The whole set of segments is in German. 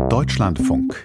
Deutschlandfunk.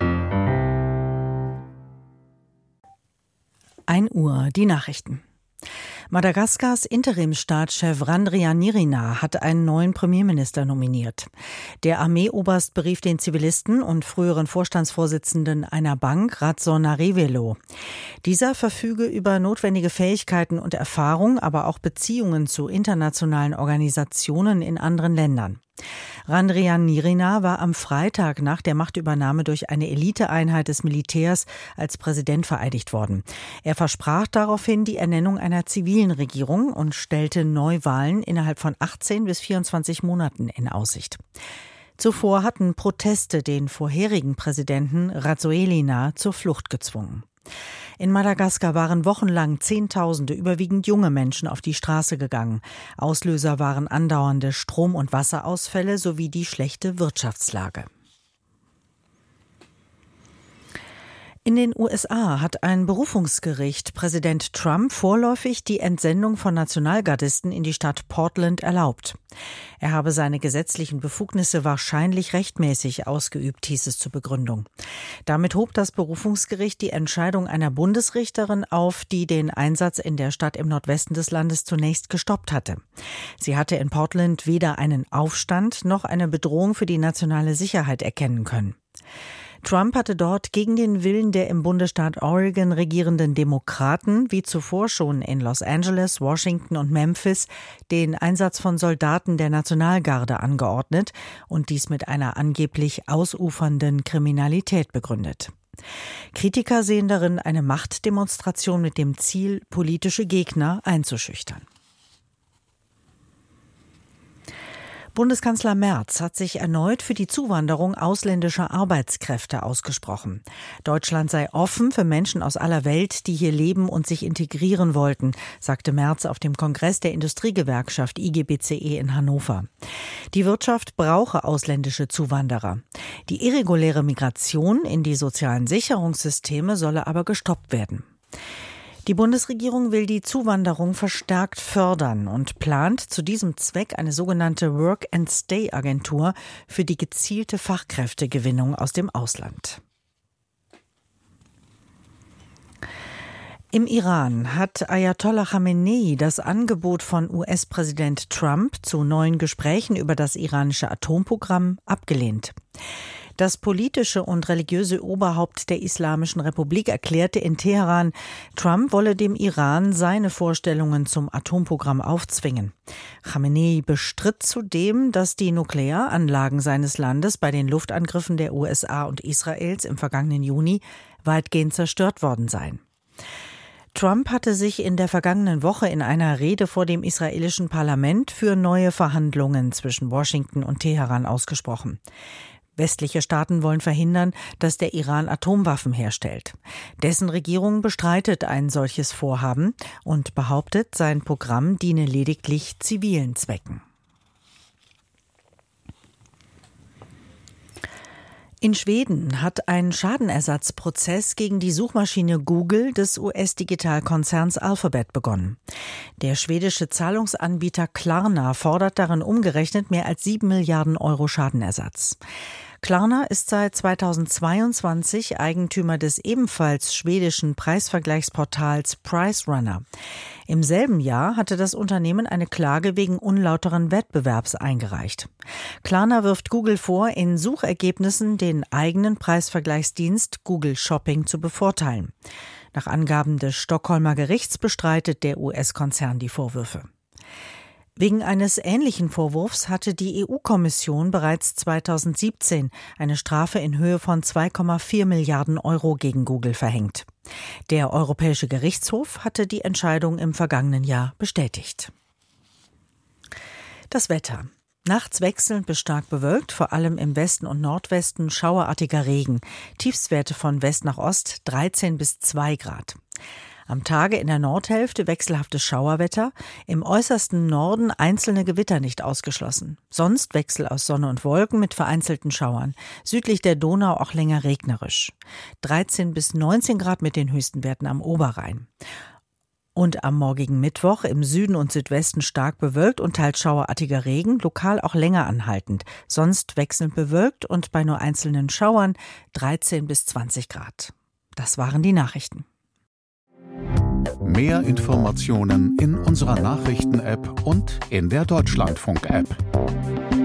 1 Uhr, die Nachrichten. Madagaskars Interimsstaatschef Randrianirina hat einen neuen Premierminister nominiert. Der Armeeoberst berief den Zivilisten und früheren Vorstandsvorsitzenden einer Bank, Ratsonarivelo. Dieser verfüge über notwendige Fähigkeiten und Erfahrung, aber auch Beziehungen zu internationalen Organisationen in anderen Ländern. Randrianirina war am Freitag nach der Machtübernahme durch eine Eliteeinheit des Militärs als Präsident vereidigt worden. Er versprach daraufhin die Ernennung einer zivilen Regierung und stellte Neuwahlen innerhalb von 18 bis 24 Monaten in Aussicht. Zuvor hatten Proteste den vorherigen Präsidenten Rajoelina zur Flucht gezwungen. In Madagaskar waren wochenlang Zehntausende, überwiegend junge Menschen, auf die Straße gegangen. Auslöser waren andauernde Strom- und Wasserausfälle sowie die schlechte Wirtschaftslage. In den USA hat ein Berufungsgericht Präsident Trump vorläufig die Entsendung von Nationalgardisten in die Stadt Portland erlaubt. Er habe seine gesetzlichen Befugnisse wahrscheinlich rechtmäßig ausgeübt, hieß es zur Begründung. Damit hob das Berufungsgericht die Entscheidung einer Bundesrichterin auf, die den Einsatz in der Stadt im Nordwesten des Landes zunächst gestoppt hatte. Sie hatte in Portland weder einen Aufstand noch eine Bedrohung für die nationale Sicherheit erkennen können. Trump hatte dort gegen den Willen der im Bundesstaat Oregon regierenden Demokraten, wie zuvor schon in Los Angeles, Washington und Memphis, den Einsatz von Soldaten der Nationalgarde angeordnet und dies mit einer angeblich ausufernden Kriminalität begründet. Kritiker sehen darin eine Machtdemonstration mit dem Ziel, politische Gegner einzuschüchtern. Bundeskanzler Merz hat sich erneut für die Zuwanderung ausländischer Arbeitskräfte ausgesprochen. Deutschland sei offen für Menschen aus aller Welt, die hier leben und sich integrieren wollten, sagte Merz auf dem Kongress der Industriegewerkschaft IGBCE in Hannover. Die Wirtschaft brauche ausländische Zuwanderer. Die irreguläre Migration in die sozialen Sicherungssysteme solle aber gestoppt werden. Die Bundesregierung will die Zuwanderung verstärkt fördern und plant zu diesem Zweck eine sogenannte Work-and-Stay-Agentur für die gezielte Fachkräftegewinnung aus dem Ausland. Im Iran hat Ayatollah Khamenei das Angebot von US-Präsident Trump zu neuen Gesprächen über das iranische Atomprogramm abgelehnt. Das politische und religiöse Oberhaupt der Islamischen Republik erklärte in Teheran, Trump wolle dem Iran seine Vorstellungen zum Atomprogramm aufzwingen. Khamenei bestritt zudem, dass die Nuklearanlagen seines Landes bei den Luftangriffen der USA und Israels im vergangenen Juni weitgehend zerstört worden seien. Trump hatte sich in der vergangenen Woche in einer Rede vor dem israelischen Parlament für neue Verhandlungen zwischen Washington und Teheran ausgesprochen. Westliche Staaten wollen verhindern, dass der Iran Atomwaffen herstellt. Dessen Regierung bestreitet ein solches Vorhaben und behauptet, sein Programm diene lediglich zivilen Zwecken. In Schweden hat ein Schadenersatzprozess gegen die Suchmaschine Google des US-Digitalkonzerns Alphabet begonnen. Der schwedische Zahlungsanbieter Klarna fordert darin umgerechnet mehr als 7 Milliarden Euro Schadenersatz. Klarna ist seit 2022 Eigentümer des ebenfalls schwedischen Preisvergleichsportals PriceRunner. Im selben Jahr hatte das Unternehmen eine Klage wegen unlauteren Wettbewerbs eingereicht. Klarna wirft Google vor, in Suchergebnissen den eigenen Preisvergleichsdienst Google Shopping zu bevorteilen. Nach Angaben des Stockholmer Gerichts bestreitet der US-Konzern die Vorwürfe. Wegen eines ähnlichen Vorwurfs hatte die EU-Kommission bereits 2017 eine Strafe in Höhe von 2,4 Milliarden Euro gegen Google verhängt. Der Europäische Gerichtshof hatte die Entscheidung im vergangenen Jahr bestätigt. Das Wetter. Nachts wechselnd bis stark bewölkt, vor allem im Westen und Nordwesten schauerartiger Regen. Tiefstwerte von West nach Ost 13 bis 2 Grad. Am Tage in der Nordhälfte wechselhaftes Schauerwetter, im äußersten Norden einzelne Gewitter nicht ausgeschlossen. Sonst Wechsel aus Sonne und Wolken mit vereinzelten Schauern. Südlich der Donau auch länger regnerisch. 13 bis 19 Grad mit den höchsten Werten am Oberrhein. Und am morgigen Mittwoch im Süden und Südwesten stark bewölkt und teils schauerartiger Regen, lokal auch länger anhaltend. Sonst wechselnd bewölkt und bei nur einzelnen Schauern 13 bis 20 Grad. Das waren die Nachrichten. Mehr Informationen in unserer Nachrichten-App und in der Deutschlandfunk-App.